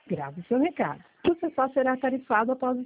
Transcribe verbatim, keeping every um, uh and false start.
Grave seu recado. Você só será tarifado após